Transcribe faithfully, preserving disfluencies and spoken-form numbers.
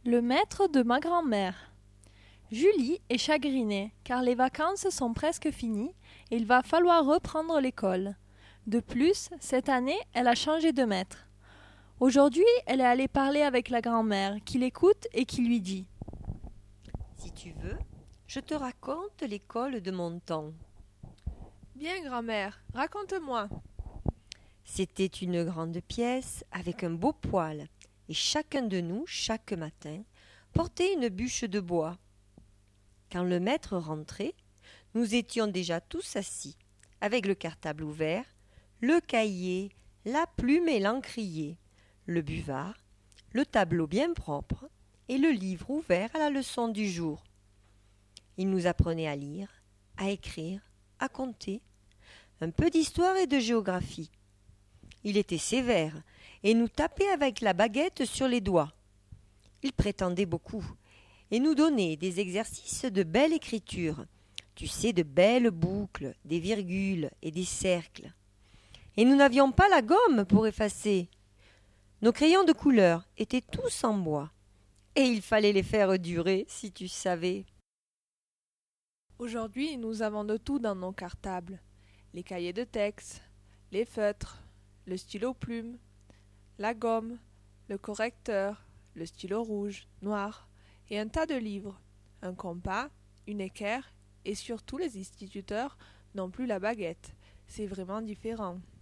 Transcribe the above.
Le maître de ma grand-mère. Julie est chagrinée car les vacances sont presque finies et il va falloir reprendre l'école. De plus, cette année, elle a changé de maître. Aujourd'hui, elle est allée parler avec la grand-mère qui l'écoute et qui lui dit « Si tu veux, je te raconte l'école de mon temps. » « Bien, grand-mère, raconte-moi. » C'était une grande pièce avec un beau poêle, et chacun de nous, chaque matin, portait une bûche de bois. Quand le maître rentrait, nous étions déjà tous assis, avec le cartable ouvert, le cahier, la plume et l'encrier, le buvard, le tableau bien propre et le livre ouvert à la leçon du jour. Il nous apprenait à lire, à écrire, à compter, un peu d'histoire et de géographie. Il était sévère et nous tapait avec la baguette sur les doigts. Il prétendait beaucoup et nous donnait des exercices de belle écriture, tu sais, de belles boucles, des virgules et des cercles. Et nous n'avions pas la gomme pour effacer. Nos crayons de couleur étaient tous en bois et il fallait les faire durer, si tu savais. Aujourd'hui, nous avons de tout dans nos cartables. Les cahiers de texte, les feutres, le stylo plume, la gomme, le correcteur, le stylo rouge, noir et un tas de livres, un compas, une équerre et surtout les instituteurs n'ont plus la baguette. C'est vraiment différent.